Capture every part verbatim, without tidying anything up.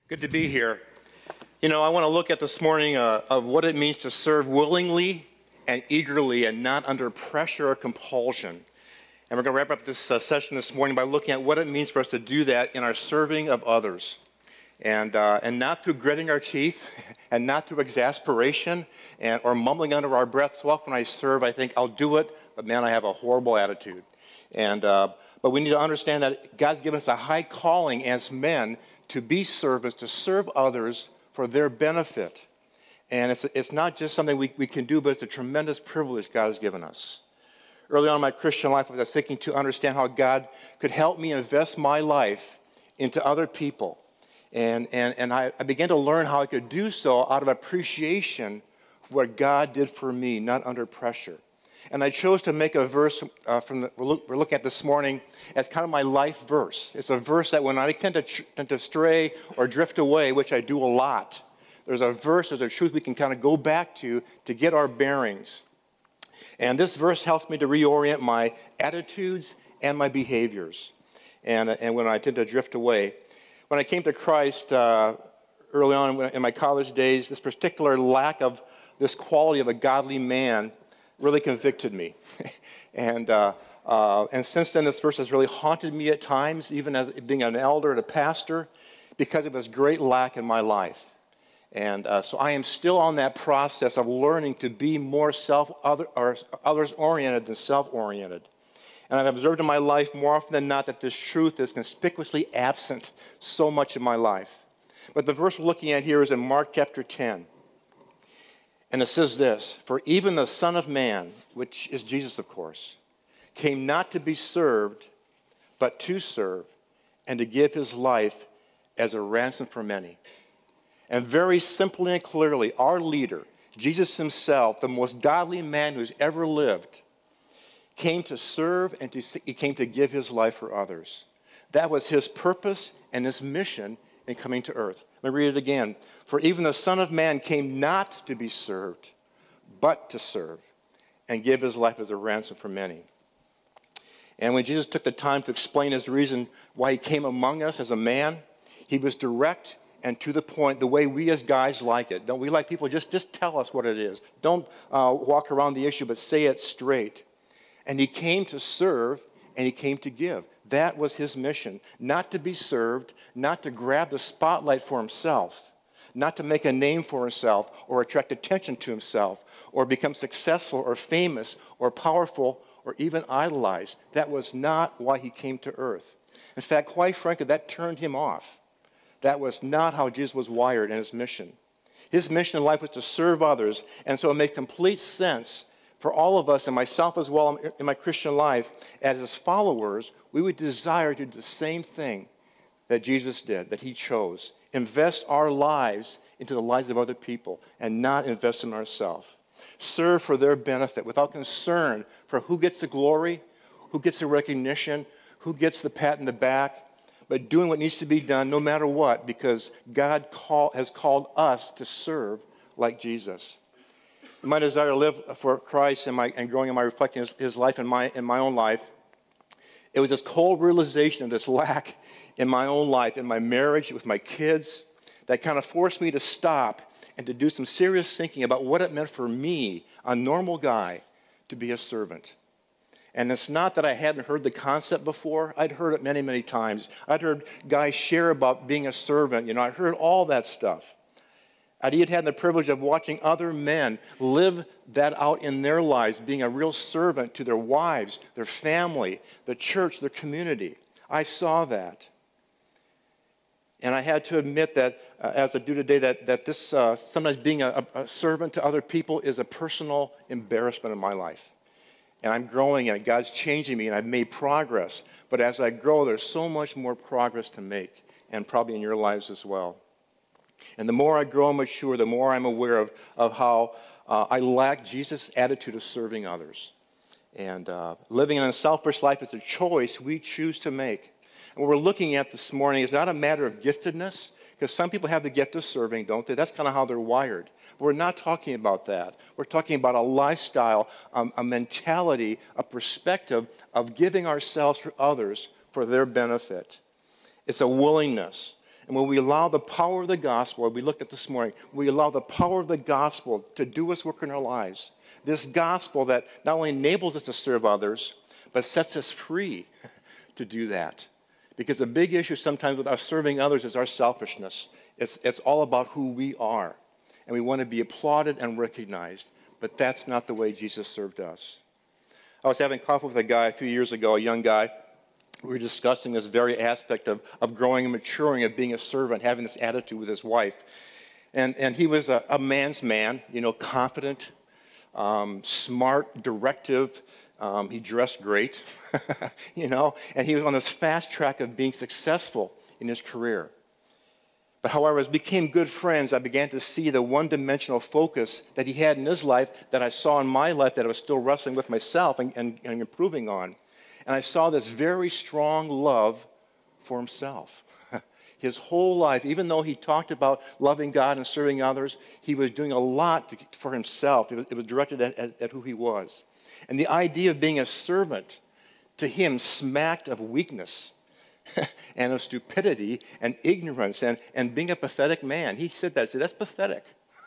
Good to be here. You know, I want to look at this morning uh, of what it means to serve willingly and eagerly and not under pressure or compulsion. And we're going to wrap up this uh, session this morning by looking at what it means for us to do that in our serving of others. And, uh, and not through gritting our teeth and not through exasperation and, or mumbling under our breath. So often when I serve, I think I'll do it, but man, I have a horrible attitude. And, uh, but we need to understand that God's given us a high calling as men to be servants, to serve others for their benefit. And it's, it's not just something we, we can do, but it's a tremendous privilege God has given us. Early on in my Christian life, I was seeking to understand how God could help me invest my life into other people. And, and, and I, I began to learn how I could do so out of appreciation for what God did for me, not under pressure. And I chose to make a verse uh, from the, we're, look, we're looking at this morning as kind of my life verse. It's a verse that when I tend to, tr- tend to stray or drift away, which I do a lot, there's a verse, there's a truth we can kind of go back to to get our bearings. And this verse helps me to reorient my attitudes and my behaviors. And, and when I tend to drift away. When I came to Christ uh, early on in my college days, this particular lack of this quality of a godly man really convicted me. and uh, uh, and since then, this verse has really haunted me at times, even as being an elder and a pastor, because of its great lack in my life. And uh, so I am still on that process of learning to be more self other or others-oriented than self-oriented. And I've observed in my life more often than not that this truth is conspicuously absent so much in my life. But the verse we're looking at here is in Mark chapter ten. And it says this, "For even the Son of Man," which is Jesus, of course, "came not to be served, but to serve, and to give his life as a ransom for many." And very simply and clearly, our leader, Jesus himself, the most godly man who's ever lived, came to serve and to, he came to give his life for others. That was his purpose and his mission in coming to earth. Let me read it again. "For even the Son of Man came not to be served, but to serve, and give his life as a ransom for many." And when Jesus took the time to explain his reason why he came among us as a man, he was direct and to the point, the way we as guys like it. Don't we like people just, just tell us what it is. Don't uh, walk around the issue, but say it straight. And he came to serve, and he came to give. That was his mission. Not to be served, not to grab the spotlight for himself, not to make a name for himself or attract attention to himself or become successful or famous or powerful or even idolized. That was not why he came to earth. In fact, quite frankly, that turned him off. That was not how Jesus was wired in his mission. His mission in life was to serve others, and so it made complete sense for all of us, and myself as well in my Christian life, as his followers, we would desire to do the same thing that Jesus did, that he chose. Invest our lives into the lives of other people and not invest in ourselves. Serve for their benefit without concern for who gets the glory, who gets the recognition, who gets the pat in the back, but doing what needs to be done no matter what, because God call, has called us to serve like Jesus. My desire to live for Christ and, my, and growing in my reflecting his, his life in my, in my own life, it was this cold realization of this lack in my own life, in my marriage, with my kids, that kind of forced me to stop and to do some serious thinking about what it meant for me, a normal guy, to be a servant. And it's not that I hadn't heard the concept before. I'd heard it many, many times. I'd heard guys share about being a servant. You know, I heard all that stuff. I'd even had the privilege of watching other men live that out in their lives, being a real servant to their wives, their family, the church, their community. I saw that. And I had to admit that, uh, as I do today, that, that this uh, sometimes being a, a servant to other people is a personal embarrassment in my life. And I'm growing, and God's changing me, and I've made progress. But as I grow, there's so much more progress to make, and probably in your lives as well. And the more I grow and mature, the more I'm aware of, of how uh, I lack Jesus' attitude of serving others. And uh, living an unselfish life is a choice we choose to make. And what we're looking at this morning is not a matter of giftedness, because some people have the gift of serving, don't they? That's kind of how they're wired. But we're not talking about that. We're talking about a lifestyle, um, a mentality, a perspective of giving ourselves for others for their benefit. It's a willingness. And when we allow the power of the gospel, we looked at this morning, we allow the power of the gospel to do its work in our lives. This gospel that not only enables us to serve others, but sets us free to do that. Because the big issue sometimes with us serving others is our selfishness. It's, it's all about who we are. And we want to be applauded and recognized. But that's not the way Jesus served us. I was having coffee with a guy a few years ago, a young guy. We were discussing this very aspect of, of growing and maturing, of being a servant, having this attitude with his wife. And, and he was a, a man's man, you know, confident, um, smart, directive. Um, he dressed great, you know, and he was on this fast track of being successful in his career. But however, as we became good friends, I began to see the one-dimensional focus that he had in his life that I saw in my life that I was still wrestling with myself and, and, and improving on. And I saw this very strong love for himself. His whole life, even though he talked about loving God and serving others, he was doing a lot to, for himself. It was, it was directed at, at, at who he was. And the idea of being a servant to him smacked of weakness and of stupidity and ignorance and, and being a pathetic man. He said that. He said, that's pathetic.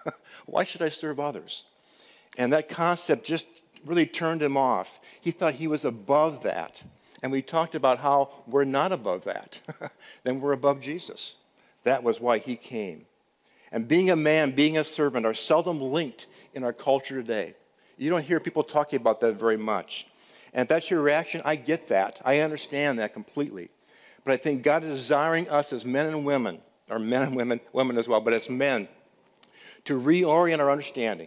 Why should I serve others? And that concept just really turned him off. He thought he was above that. And we talked about how we're not above that. Then we're above Jesus. That was why he came. And being a man, being a servant are seldom linked in our culture today. You don't hear people talking about that very much. And if that's your reaction, I get that. I understand that completely. But I think God is desiring us as men and women, or men and women, women as well, but as men, to reorient our understanding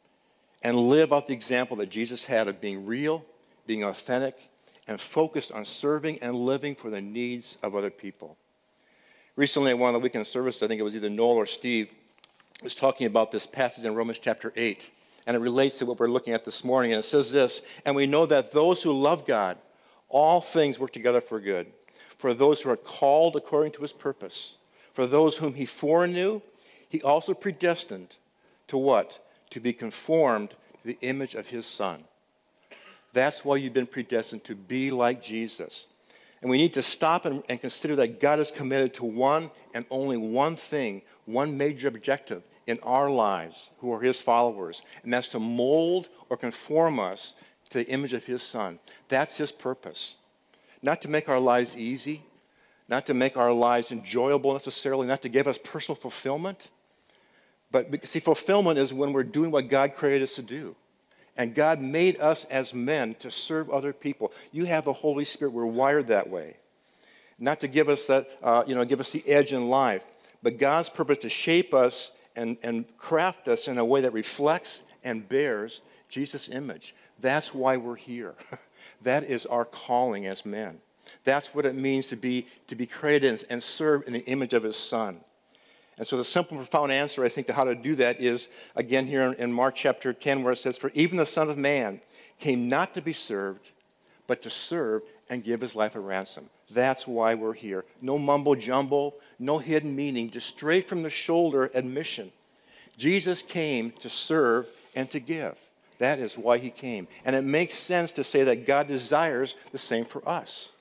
and live out the example that Jesus had of being real, being authentic, and focused on serving and living for the needs of other people. Recently, at one of the weekend services, I think it was either Noel or Steve, was talking about this passage in Romans chapter eight. And it relates to what we're looking at this morning. And it says this, and we know that those who love God, all things work together for good, for those who are called according to his purpose. For those whom he foreknew, he also predestined to what? To be conformed to the image of his Son. That's why you've been predestined, to be like Jesus. And we need to stop and, and consider that God is committed to one and only one thing, one major objective in our lives who are his followers, and that's to mold or conform us to the image of his Son. That's his purpose. Not to make our lives easy, not to make our lives enjoyable necessarily, not to give us personal fulfillment, but see, fulfillment is when we're doing what God created us to do. And God made us as men to serve other people. You have the Holy Spirit. We're wired that way. Not to give us that, uh, you know, give us the edge in life, but God's purpose to shape us And, and craft us in a way that reflects and bears Jesus' image. That's why we're here. That is our calling as men. That's what it means to be, to be created and, and serve in the image of his Son. And so the simple, profound answer, I think, to how to do that is, again, here in, in Mark chapter ten, where it says, for even the Son of Man came not to be served, but to serve and give his life a ransom. That's why we're here. No mumbo jumbo, no hidden meaning, just straight from the shoulder admission. Jesus came to serve and to give. That is why he came. And it makes sense to say that God desires the same for us.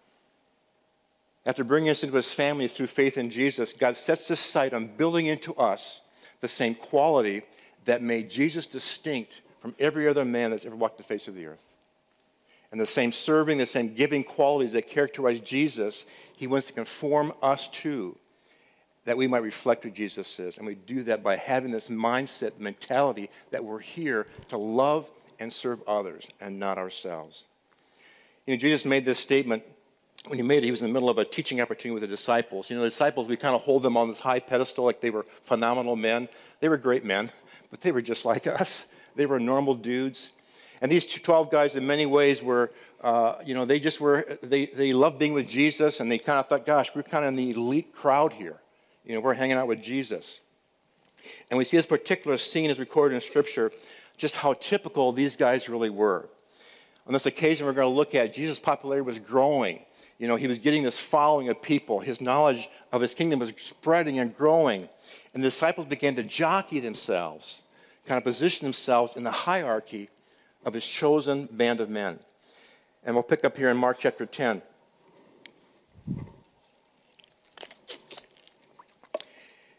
After bringing us into his family through faith in Jesus, God sets his sight on building into us the same quality that made Jesus distinct from every other man that's ever walked the face of the earth. And the same serving, the same giving qualities that characterize Jesus, he wants to conform us to, that we might reflect who Jesus is. And we do that by having this mindset, mentality, that we're here to love and serve others and not ourselves. You know, Jesus made this statement. When he made it, he was in the middle of a teaching opportunity with the disciples. You know, the disciples, we kind of hold them on this high pedestal like they were phenomenal men. They were great men, but they were just like us. They were normal dudes. And these twelve guys, in many ways, were, uh, you know, they just were, they, they loved being with Jesus, and they kind of thought, gosh, we're kind of in the elite crowd here. You know, we're hanging out with Jesus. And we see this particular scene is recorded in Scripture, just how typical these guys really were. On this occasion we're going to look at, Jesus' popularity was growing. You know, he was getting this following of people. His knowledge of his kingdom was spreading and growing. And the disciples began to jockey themselves, kind of position themselves in the hierarchy of his chosen band of men. And we'll pick up here in Mark chapter ten.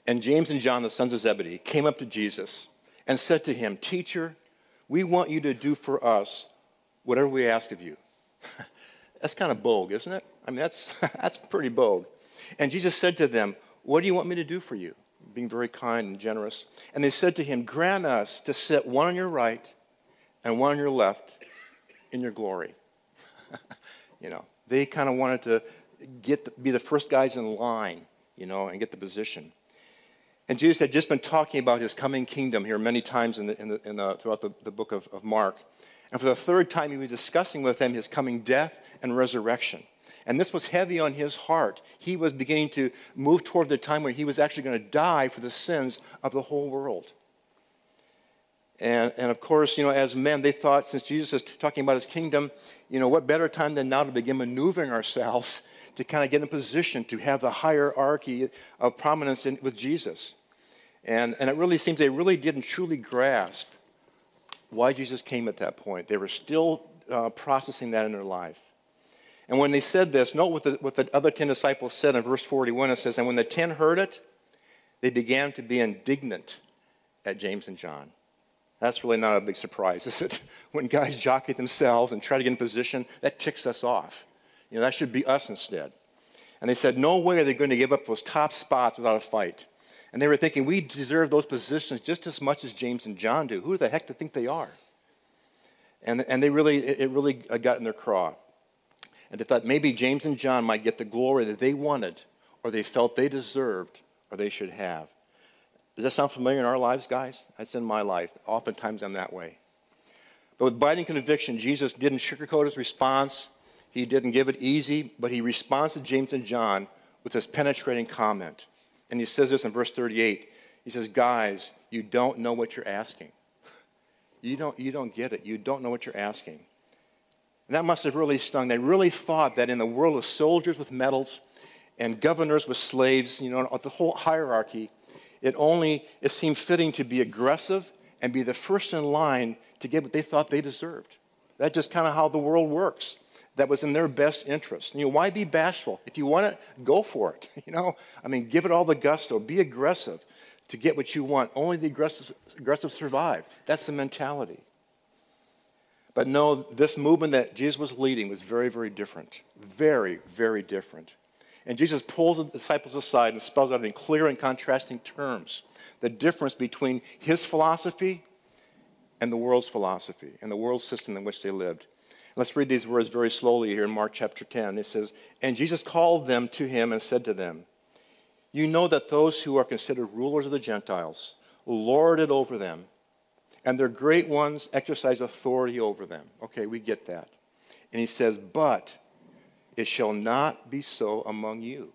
And James and John, the sons of Zebedee, came up to Jesus and said to him, "Teacher, we want you to do for us whatever we ask of you." That's kind of bold, isn't it? I mean, that's, that's pretty bold. And Jesus said to them, "What do you want me to do for you?" Being very kind and generous. And they said to him, "Grant us to sit one on your right and one on your left in your glory." You know, they kind of wanted to get the, be the first guys in line, you know, and get the position. And Jesus had just been talking about his coming kingdom here many times in the, in the, in the, throughout the, the book of, of Mark. And for the third time, he was discussing with them his coming death and resurrection. And this was heavy on his heart. He was beginning to move toward the time when he was actually going to die for the sins of the whole world. And, and of course, you know, as men, they thought, since Jesus is talking about his kingdom, you know, what better time than now to begin maneuvering ourselves to kind of get in a position to have the hierarchy of prominence in, with Jesus. And, and it really seems they really didn't truly grasp why Jesus came at that point. They were still uh, processing that in their life. And when they said this, note what the, what the other ten disciples said in verse forty-one. It says, "And when the ten heard it, they began to be indignant at James and John." That's really not a big surprise, is it? When guys jockey themselves and try to get in position, that ticks us off. You know, that should be us instead. And they said, no way are they going to give up those top spots without a fight. And they were thinking, we deserve those positions just as much as James and John do. Who the heck do they think they are? And, and they really, it really got in their craw. And they thought maybe James and John might get the glory that they wanted, or they felt they deserved, or they should have. Does that sound familiar in our lives, guys? That's in my life. Oftentimes I'm that way. But with biting conviction, Jesus didn't sugarcoat his response. He didn't give it easy, but he responds to James and John with this penetrating comment. And he says this in verse thirty-eight. He says, "Guys, you don't know what you're asking. You don't, you don't get it. You don't know what you're asking." And that must have really stung. They really thought that in the world of soldiers with medals and governors with slaves, you know, the whole hierarchy, it only, it seemed fitting to be aggressive and be the first in line to get what they thought they deserved. That's just kind of how the world works. That was in their best interest. You know, why be bashful? If you want it, go for it. You know, I mean, give it all the gusto. Be aggressive to get what you want. Only the aggressive, aggressive survive. That's the mentality. But no, this movement that Jesus was leading was very, very different. Very, very different. And Jesus pulls the disciples aside and spells out in clear and contrasting terms the difference between his philosophy and the world's philosophy and the world system in which they lived. Let's read these words very slowly here in Mark chapter ten. It says, "And Jesus called them to him and said to them, 'You know that those who are considered rulers of the Gentiles lord it over them, and their great ones exercise authority over them.'" Okay, we get that. And he says, "But it shall not be so among you.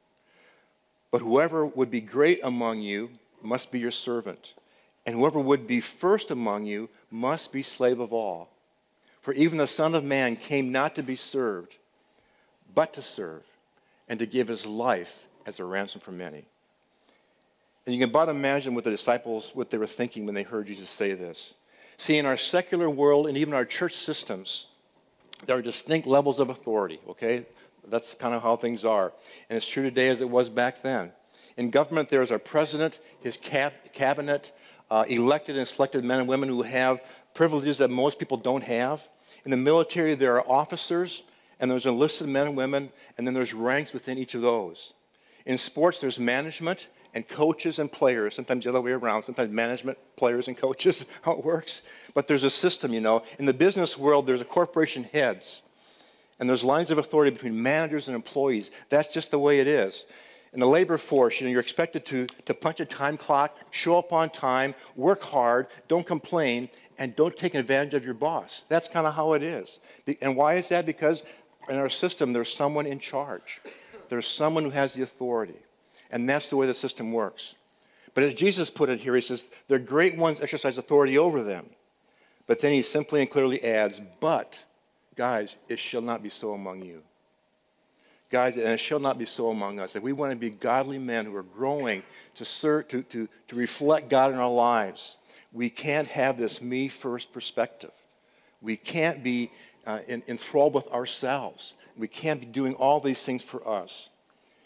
But whoever would be great among you must be your servant, and whoever would be first among you must be slave of all. For even the Son of Man came not to be served, but to serve, and to give his life as a ransom for many." And you can about imagine what the disciples, what they were thinking when they heard Jesus say this. See, in our secular world and even our church systems, there are distinct levels of authority, okay? That's kind of how things are. And it's true today as it was back then. In government, there is our president, his cab- cabinet, uh, elected and selected men and women who have privileges that most people don't have. In the military, there are officers, and there's enlisted men and women, and then there's ranks within each of those. In sports, there's management and coaches and players, sometimes the other way around, sometimes management, players, and coaches, how it works. But there's a system, you know. In the business world, there's a corporation heads, and there's lines of authority between managers and employees. That's just the way it is. In the labor force, you know, you're expected to, to punch a time clock, show up on time, work hard, don't complain, and don't take advantage of your boss. That's kind of how it is. And why is that? Because in our system, there's someone in charge. There's someone who has the authority. And that's the way the system works. But as Jesus put it here, he says, their great ones exercise authority over them. But then he simply and clearly adds, but, guys, it shall not be so among you. Guys, and it shall not be so among us. If we want to be godly men who are growing to, serve, to, to, to reflect God in our lives, we can't have this me-first perspective. We can't be uh, enthralled with ourselves. We can't be doing all these things for us.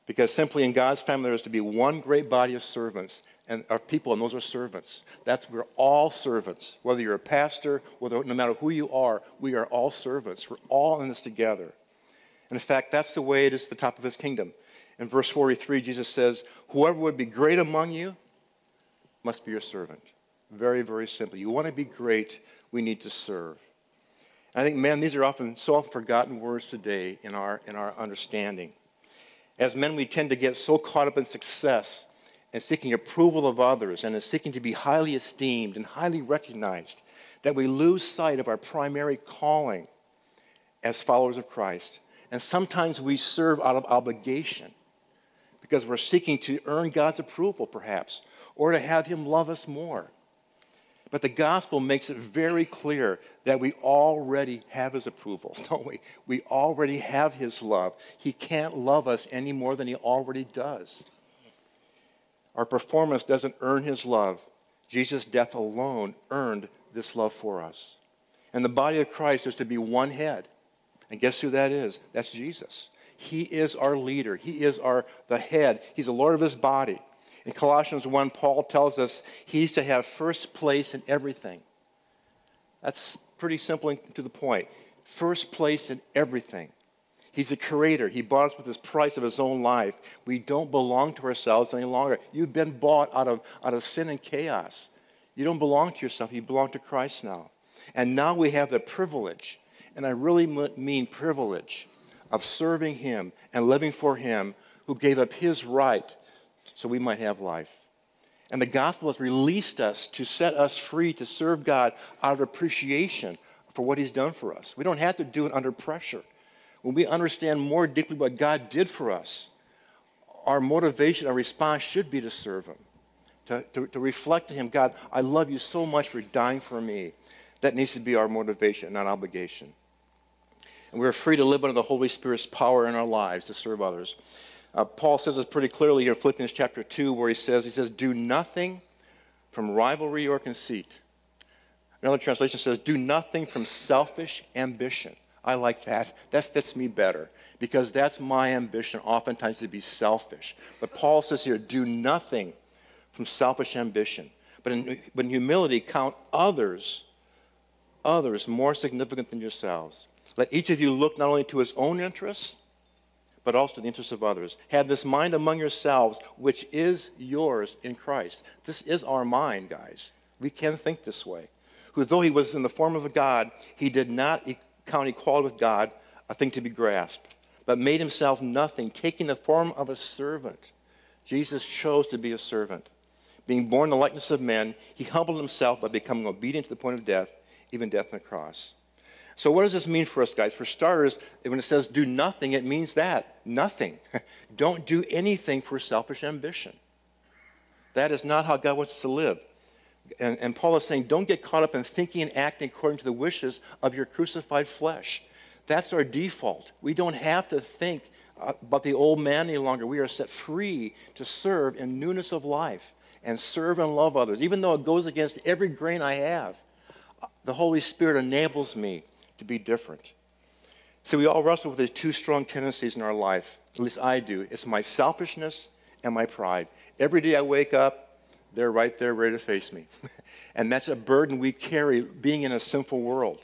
Because simply in God's family, there is to be one great body of servants and of people, and those are servants. That's we're all servants. Whether you're a pastor, whether no matter who you are, we are all servants. We're all in this together. And in fact, that's the way it is at the top of his kingdom. In verse forty-three, Jesus says, whoever would be great among you must be your servant. Very, very simple. You want to be great, we need to serve. And I think, man, these are often so often forgotten words today in our in our understanding. As men, we tend to get so caught up in success and seeking approval of others and in seeking to be highly esteemed and highly recognized that we lose sight of our primary calling as followers of Christ. And sometimes we serve out of obligation because we're seeking to earn God's approval, perhaps, or to have him love us more. But the gospel makes it very clear that we already have his approval, don't we? We already have his love. He can't love us any more than he already does. Our performance doesn't earn his love. Jesus' death alone earned this love for us. And the body of Christ is to be one head. And guess who that is? That's Jesus. He is our leader. He is our the head. He's the Lord of his body. In Colossians one, Paul tells us he's to have first place in everything. That's pretty simple and to the point. First place in everything. He's a creator. He bought us with his price of his own life. We don't belong to ourselves any longer. You've been bought out of, out of sin and chaos. You don't belong to yourself. You belong to Christ now. And now we have the privilege, and I really mean privilege, of serving him and living for him who gave up his right so we might have life. And the gospel has released us to set us free to serve God out of appreciation for what he's done for us. We don't have to do it under pressure. When we understand more deeply what God did for us, our motivation, our response should be to serve him, to, to, to reflect to him, God, I love you so much for dying for me. That needs to be our motivation, not obligation. And we're free to live under the Holy Spirit's power in our lives to serve others. Uh, Paul says this pretty clearly here in Philippians chapter two, where he says, he says, do nothing from rivalry or conceit. Another translation says, do nothing from selfish ambition. I like that. That fits me better because that's my ambition, oftentimes to be selfish. But Paul says here, do nothing from selfish ambition. But in, but in humility, count others, others more significant than yourselves. Let each of you look not only to his own interests, but also to the interests of others. Have this mind among yourselves, which is yours in Christ. This is our mind, guys. We can think this way. Who, though he was in the form of a God, he did not count equality with God a thing to be grasped, but made himself nothing, taking the form of a servant. Jesus chose to be a servant. Being born in the likeness of men, he humbled himself by becoming obedient to the point of death, even death on the cross. So what does this mean for us, guys? For starters, when it says do nothing, it means that. Nothing. Don't do anything for selfish ambition. That is not how God wants us to live. And, and Paul is saying, don't get caught up in thinking and acting according to the wishes of your crucified flesh. That's our default. We don't have to think about the old man any longer. We are set free to serve in newness of life and serve and love others. Even though it goes against every grain I have, the Holy Spirit enables me to be different. So we all wrestle with these two strong tendencies in our life. At least I do. It's my selfishness and my pride. Every day I wake up, they're right there ready to face me. And that's a burden we carry being in a sinful world.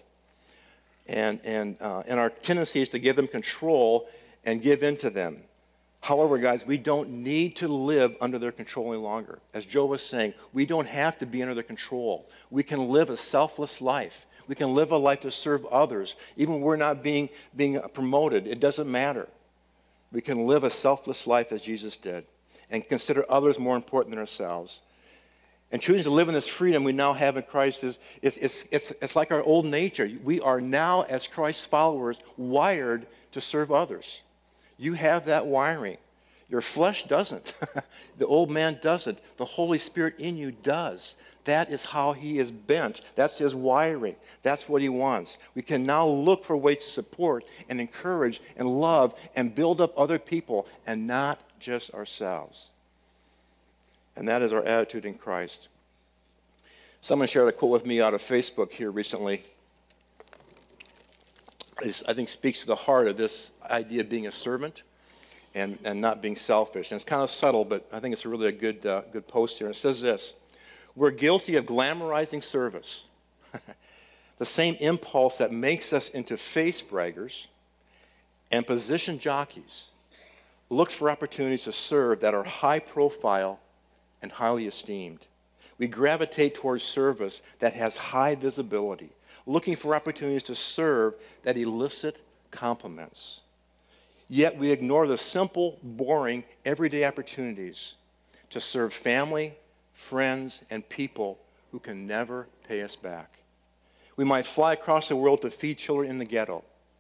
And, and, uh, and our tendency is to give them control and give in to them. However, guys, we don't need to live under their control any longer. As Joe was saying, we don't have to be under their control. We can live a selfless life. We can live a life to serve others. Even when we're not being, being promoted, it doesn't matter. We can live a selfless life as Jesus did and consider others more important than ourselves. And choosing to live in this freedom we now have in Christ is it's, it's, it's, it's like our old nature. We are now, as Christ's followers, wired to serve others. You have that wiring. Your flesh doesn't. The old man doesn't. The Holy Spirit in you does. That is how he is bent. That's his wiring. That's what he wants. We can now look for ways to support and encourage and love and build up other people and not just ourselves. And that is our attitude in Christ. Someone shared a quote with me out of Facebook here recently. This, I think, speaks to the heart of this idea of being a servant. and, and not being selfish. And it's kind of subtle, but I think it's really a good, uh, good post here. And it says this: we're guilty of glamorizing service, the same impulse that makes us into face braggers and position jockeys looks for opportunities to serve that are high profile and highly esteemed. We gravitate towards service that has high visibility, looking for opportunities to serve that elicit compliments. Yet we ignore the simple, boring, everyday opportunities to serve family, friends, and people who can never pay us back. We might fly across the world to feed children in the ghetto,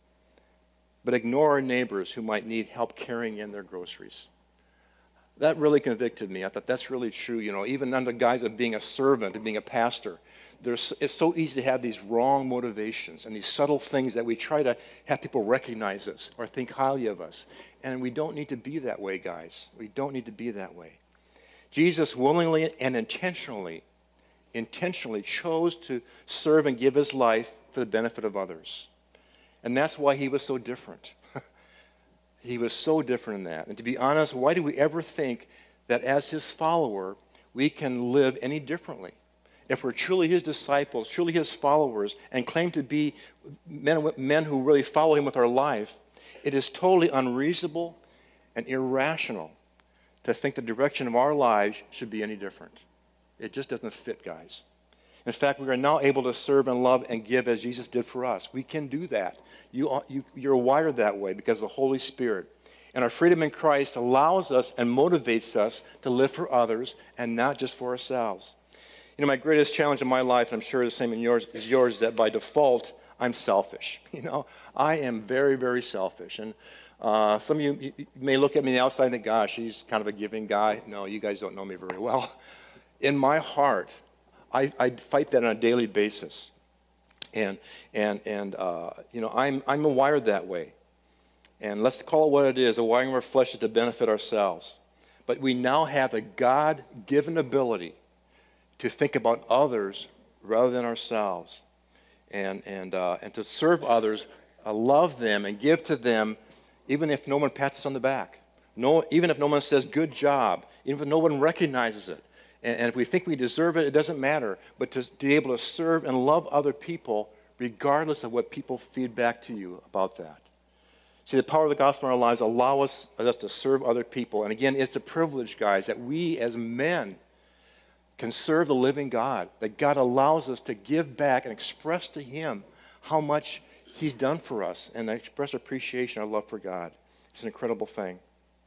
but ignore our neighbors who might need help carrying in their groceries. That really convicted me. I thought that's really true. You know, even under the guise of being a servant and being a pastor, there's, it's so easy to have these wrong motivations and these subtle things that we try to have people recognize us or think highly of us. And we don't need to be that way, guys. We don't need to be that way. Jesus willingly and intentionally, intentionally chose to serve and give his life for the benefit of others. And that's why he was so different. He was so different in that. And to be honest, why do we ever think that as his follower, we can live any differently? If we're truly his disciples, truly his followers, and claim to be men, men who really follow him with our life, it is totally unreasonable and irrational to think the direction of our lives should be any different. It just doesn't fit, guys. In fact, we are now able to serve and love and give as Jesus did for us. We can do that. You are, you, you're wired that way because of the Holy Spirit. And our freedom in Christ allows us and motivates us to live for others and not just for ourselves. You know, my greatest challenge in my life, and I'm sure the same in yours, is yours, is that by default, I'm selfish. You know, I am very, very selfish. And uh, some of you, you may look at me on the outside and think, gosh, he's kind of a giving guy. No, you guys don't know me very well. In my heart, I, I fight that on a daily basis. And, and, and uh, you know, I'm, I'm wired that way. And let's call it what it is. The wiring of our flesh is to benefit ourselves. But we now have a God-given ability to think about others rather than ourselves. And, and, uh, and to serve others, uh, love them, and give to them, even if no one pats us on the back. No, even if no one says, good job. Even if no one recognizes it. And if we think we deserve it, it doesn't matter. But to, to be able to serve and love other people, regardless of what people feed back to you about that. See, the power of the gospel in our lives allow us, us to serve other people. And again, it's a privilege, guys, that we as men can serve the living God. That God allows us to give back and express to him how much he's done for us. And express appreciation, our love for God. It's an incredible thing.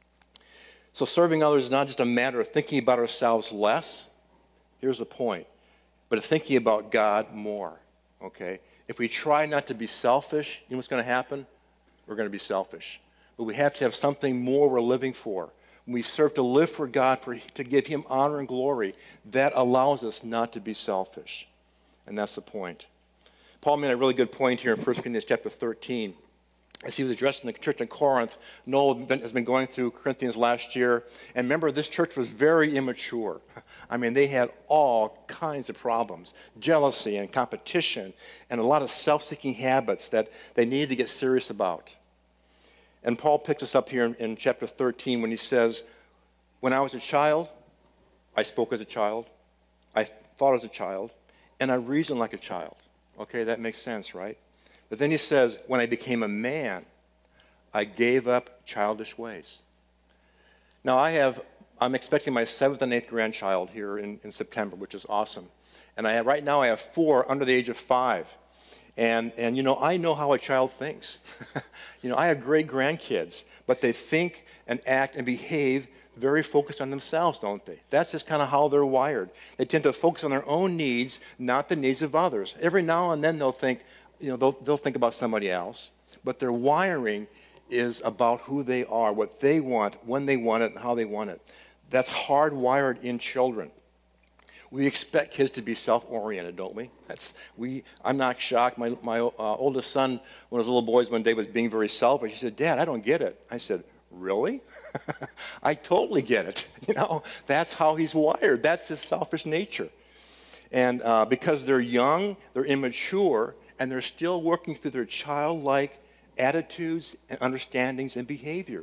So serving others is not just a matter of thinking about ourselves less. Here's the point. But thinking about God more, okay? If we try not to be selfish, you know what's going to happen? We're going to be selfish. But we have to have something more we're living for. When we serve to live for God, for, to give him honor and glory, that allows us not to be selfish. And that's the point. Paul made a really good point here in First Corinthians chapter thirteen. As he was addressing the church in Corinth. Noel has been going through Corinthians last year. And remember, this church was very immature. I mean, they had all kinds of problems. Jealousy and competition and a lot of self-seeking habits that they needed to get serious about. And Paul picks us up here in, in chapter thirteen when he says, when I was a child, I spoke as a child. I thought as a child. And I reasoned like a child. Okay, that makes sense, right? But then he says, when I became a man, I gave up childish ways. Now I have, I'm expecting my seventh and eighth grandchild here in, in September, which is awesome. And I have, right now I have four under the age of five. And, and you know, I know how a child thinks. You know, I have great grandkids, but they think and act and behave very focused on themselves, don't they? That's just kind of how they're wired. They tend to focus on their own needs, not the needs of others. Every now and then they'll think, you know, they'll, they'll think about somebody else, but their wiring is about who they are, what they want, when they want it, and how they want it. That's hardwired in children. We expect kids to be self-oriented, don't we? That's we. I'm not shocked. My my uh, oldest son, one of his little boys, one day was being very selfish. He said, "Dad, I don't get it." I said, "Really? I totally get it." You know, that's how he's wired. That's his selfish nature. And uh, because they're young, they're immature, and they're still working through their childlike attitudes and understandings and behaviors.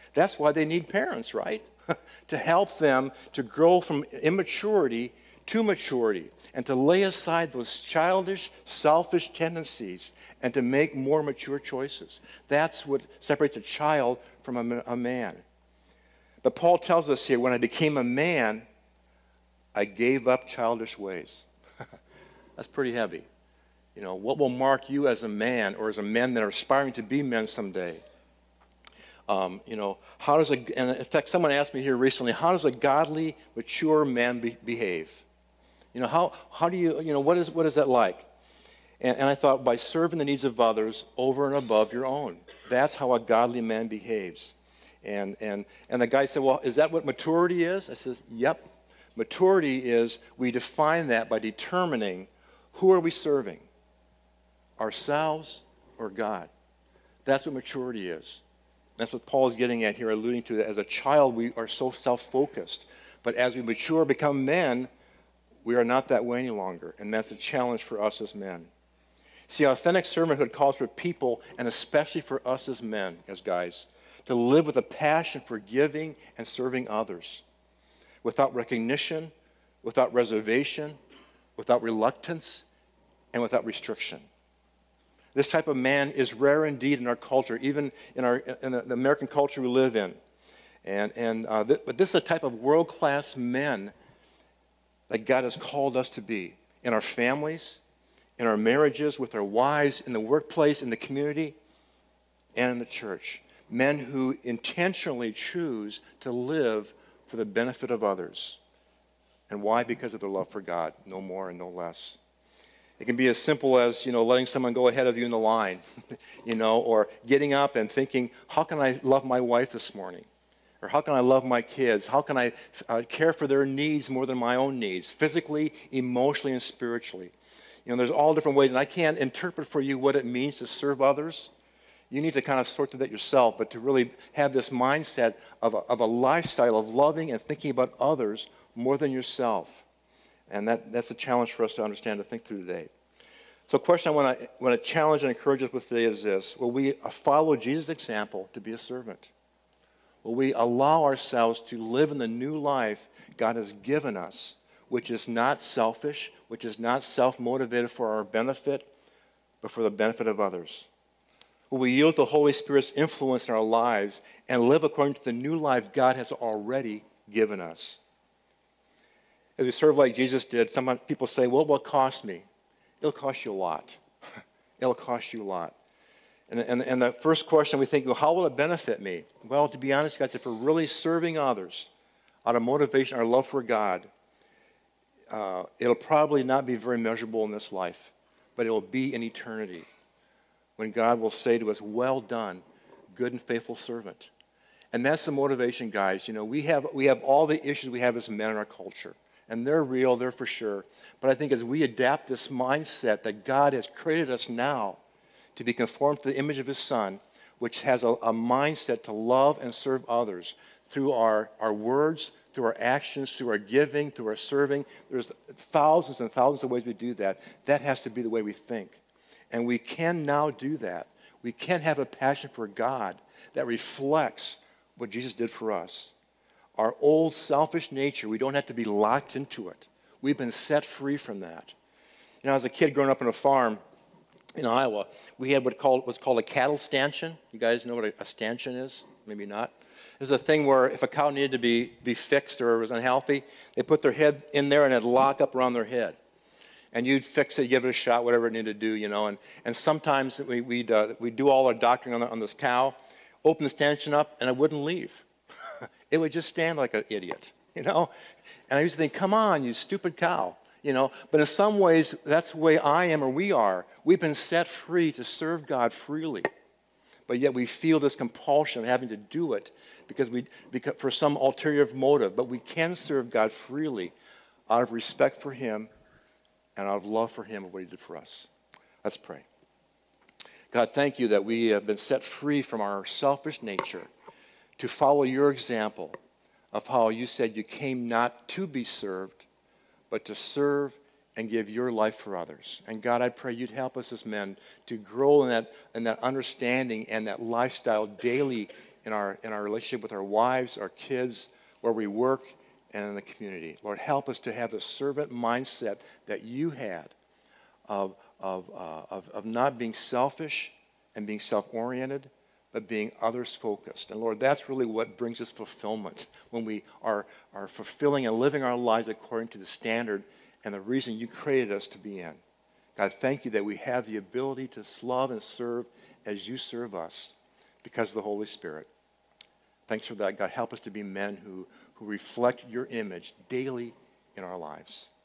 That's why they need parents, right? To help them to grow from immaturity to maturity and to lay aside those childish, selfish tendencies and to make more mature choices. That's what separates a child from a, a man. But Paul tells us here, when I became a man, I gave up childish ways. That's pretty heavy. You know, what will mark you as a man or as a man that are aspiring to be men someday? Um, you know, how does a, and in fact, someone asked me here recently, how does a godly, mature man be, behave? You know, how, how do you, you know, what is, what is that like? And, and I thought, by serving the needs of others over and above your own. That's how a godly man behaves. And, and, and the guy said, well, is that what maturity is? I said, yep. Maturity is, we define that by determining who are we serving, ourselves or God. That's what maturity is. That's what Paul is getting at here, alluding to that as a child we are so self-focused. But as we mature, become men, we are not that way any longer. And that's a challenge for us as men. See, authentic servanthood calls for people, and especially for us as men, as guys, to live with a passion for giving and serving others, without recognition, without reservation, without reluctance, and without restriction. This type of man is rare indeed in our culture, even in, our, in the American culture we live in. And, and, uh, th- but this is a type of world-class men that God has called us to be in our families, in our marriages, with our wives, in the workplace, in the community, and in the church. Men who intentionally choose to live for the benefit of others. And why? Because of their love for God, no more and no less. It can be as simple as, you know, letting someone go ahead of you in the line, you know, or getting up and thinking, how can I love my wife this morning? Or how can I love my kids? How can I uh, care for their needs more than my own needs, physically, emotionally, and spiritually? You know, there's all different ways, and I can't interpret for you what it means to serve others. You need to kind of sort through that yourself, but to really have this mindset of a, of a lifestyle of loving and thinking about others more than yourself. And that, that's a challenge for us to understand, to think through today. So a question I want to, want to challenge and encourage us with today is this. Will we follow Jesus' example to be a servant? Will we allow ourselves to live in the new life God has given us, which is not selfish, which is not self-motivated for our benefit, but for the benefit of others? Will we yield to the Holy Spirit's influence in our lives and live according to the new life God has already given us? As we serve like Jesus did, some people say, well, what will it cost me? It'll cost you a lot. It'll cost you a lot. And, and, and the first question we think, well, how will it benefit me? Well, to be honest, guys, if we're really serving others out of motivation, our love for God, uh, it'll probably not be very measurable in this life, but it will be in eternity when God will say to us, well done, good and faithful servant. And that's the motivation, guys. You know, we have, we have all the issues we have as men in our culture. And they're real, they're for sure. But I think as we adapt this mindset that God has created us now to be conformed to the image of his Son, which has a, a mindset to love and serve others through our, our words, through our actions, through our giving, through our serving. There's thousands and thousands of ways we do that. That has to be the way we think. And we can now do that. We can have a passion for God that reflects what Jesus did for us. Our old selfish nature, we don't have to be locked into it. We've been set free from that. You know, as a kid growing up on a farm in Iowa, we had what called, was called a cattle stanchion. You guys know what a, a stanchion is? Maybe not. It was a thing where if a cow needed to be, be fixed or was unhealthy, they put their head in there and it'd lock up around their head. And you'd fix it, give it a shot, whatever it needed to do, you know. And, and sometimes we, we'd, uh, we'd do all our doctoring on, the, on this cow, open the stanchion up, and it wouldn't leave. It would just stand like an idiot, you know. And I used to think, come on, you stupid cow, you know. But in some ways, that's the way I am or we are. We've been set free to serve God freely. But yet we feel this compulsion of having to do it because we, because for some ulterior motive. But we can serve God freely out of respect for him and out of love for him and what he did for us. Let's pray. God, thank you that we have been set free from our selfish nature to follow your example of how you said you came not to be served, but to serve and give your life for others. And God, I pray you'd help us as men to grow in that, in that understanding and that lifestyle daily in our, in our relationship with our wives, our kids, where we work, and in the community. Lord, help us to have the servant mindset that you had of, of, uh, of, of not being selfish and being self-oriented, but being others-focused. And Lord, that's really what brings us fulfillment, when we are, are fulfilling and living our lives according to the standard and the reason you created us to be in. God, thank you that we have the ability to love and serve as you serve us because of the Holy Spirit. Thanks for that. God, help us to be men who, who reflect your image daily in our lives.